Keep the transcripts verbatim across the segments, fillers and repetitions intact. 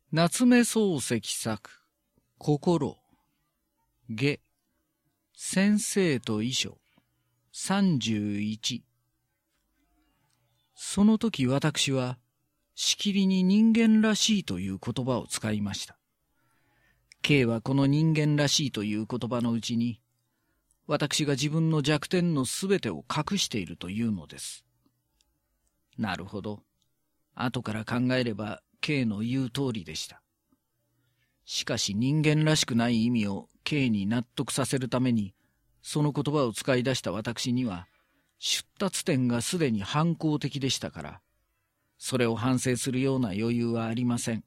夏目漱石作、心、下、先生と遺書、さんじゅういち。その時私は、しきりに人間らしいという言葉を使いました。K はこの人間らしいという言葉のうちに、私が自分の弱点のすべてを隠しているというのです。なるほど。後から考えれば K の言う通りでした。しかし人間らしくない意味を K に納得させるために、その言葉を使い出した私には、出立点がすでに反抗的でしたから、それを反省するような余裕はありません。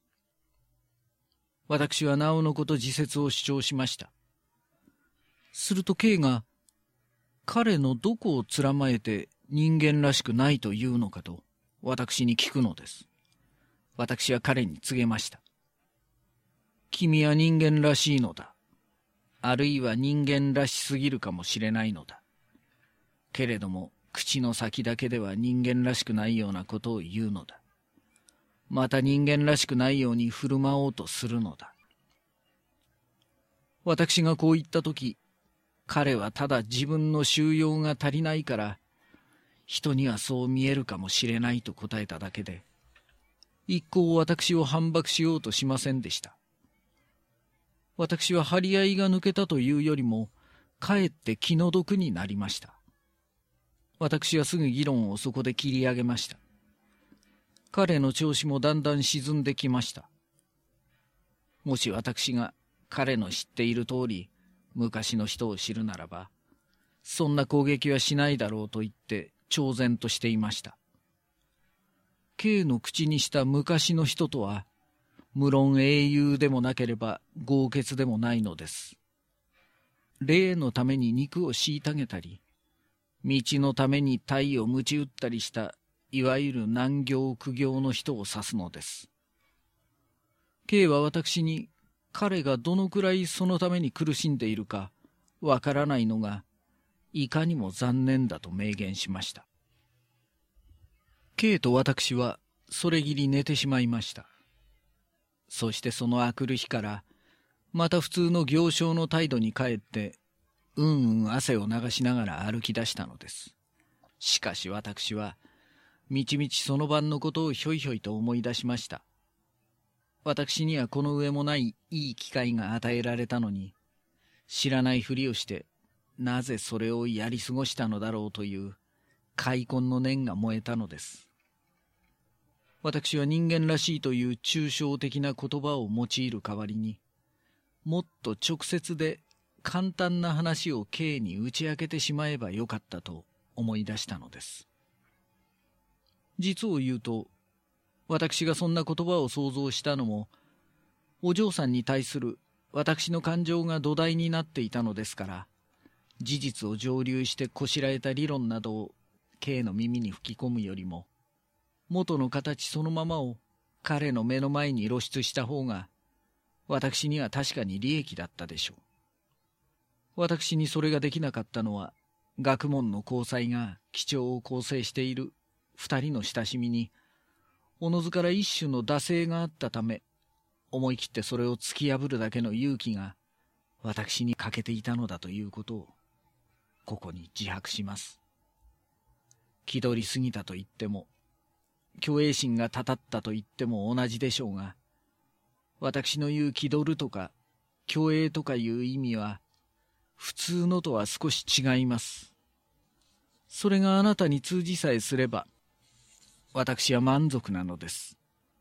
私はなおのこと自説を主張しました。すると K が、彼のどこをつらまえて人間らしくないというのかと、私に聞くのです。私は彼に告げました。君は人間らしいのだ。あるいは人間らしすぎるかもしれないのだ。けれども、口の先だけでは人間らしくないようなことを言うのだ。また人間らしくないように振る舞おうとするのだ。私がこう言ったとき、彼はただ自分の修養が足りないから、人にはそう見えるかもしれないと答えただけで、一向私を反駁しようとしませんでした。私は張り合いが抜けたというよりも、かえって気の毒になりました。私はすぐ議論をそこで切り上げました。彼の調子もだんだん沈んできました。もし私が彼の知っている通り、昔の人を知るならば、そんな攻撃はしないだろうと言って挑然としていました。K の口にした昔の人とは、無論英雄でもなければ豪傑でもないのです。霊のために肉を虐げたり、道のために体を鞭打ったりした、いわゆる難行苦行の人を指すのです。K は私に、彼がどのくらいそのために苦しんでいるか、わからないのが、いかにも残念だと明言しました。K と私は、それぎり寝てしまいました。そしてそのあくる日から、また普通の行商の態度に帰って、うんうん汗を流しながら歩き出したのです。しかし私は、みちみちその晩のことをひょいひょいと思い出しました。私にはこの上もないいい機会が与えられたのに、知らないふりをして、なぜそれをやり過ごしたのだろうという、悔恨の念が燃えたのです。私は人間らしいという抽象的な言葉を用いる代わりに、もっと直接で簡単な話を K に打ち明けてしまえばよかったと思い出したのです。実を言うと、私がそんな言葉を想像したのも、お嬢さんに対する私の感情が土台になっていたのですから、事実を蒸留してこしらえた理論などを K の耳に吹き込むよりも、元の形そのままを彼の目の前に露出した方が、私には確かに利益だったでしょう。私にそれができなかったのは、学問の交際が基調を構成している二人の親しみに、おのずから一種の惰性があったため、思い切ってそれを突き破るだけの勇気が、私に欠けていたのだということを、ここに自白します。気取りすぎたと言っても、虚栄心がたたったと言っても同じでしょうが、私の言う気取るとか、虚栄とかいう意味は、普通のとは少し違います。それがあなたに通じさえすれば、私は満足なのです。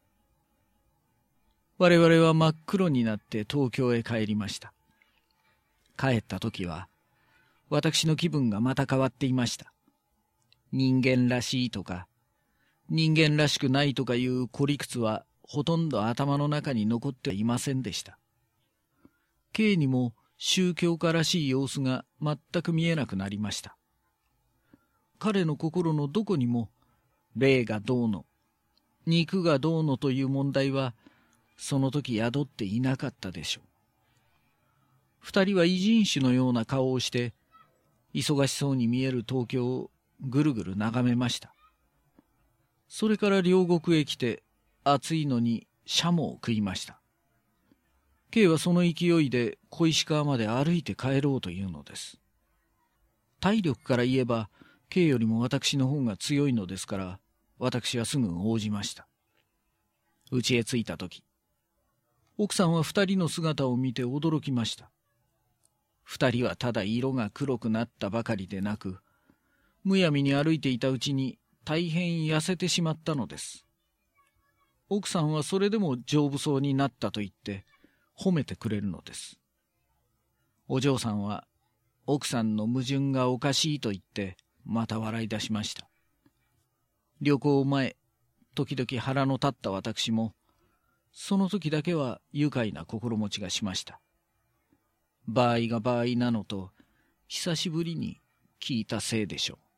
我々は真っ黒になって東京へ帰りました。帰った時は、私の気分がまた変わっていました。人間らしいとか、人間らしくないとかいう孤理屈はほとんど頭の中に残っていませんでした。K にも宗教家らしい様子が全く見えなくなりました。彼の心のどこにも霊がどうの、肉がどうのという問題はその時宿っていなかったでしょう。二人は異人種のような顔をして忙しそうに見える東京をぐるぐる眺めました。それから両国へ来て、暑いのにシャモを食いました。K はその勢いで小石川まで歩いて帰ろうというのです。体力から言えば K よりも私の方が強いのですから、私はすぐ応じました。家へ着いたとき、奥さんは二人の姿を見て驚きました。二人はただ色が黒くなったばかりでなく、むやみに歩いていたうちに大変痩せてしまったのです。奥さんはそれでも丈夫そうになったと言って褒めてくれるのです。お嬢さんは奥さんの矛盾がおかしいと言ってまた笑い出しました。旅行前、時々腹の立った私も、その時だけは愉快な心持ちがしました。場合が場合なのと、久しぶりに聞いたせいでしょう。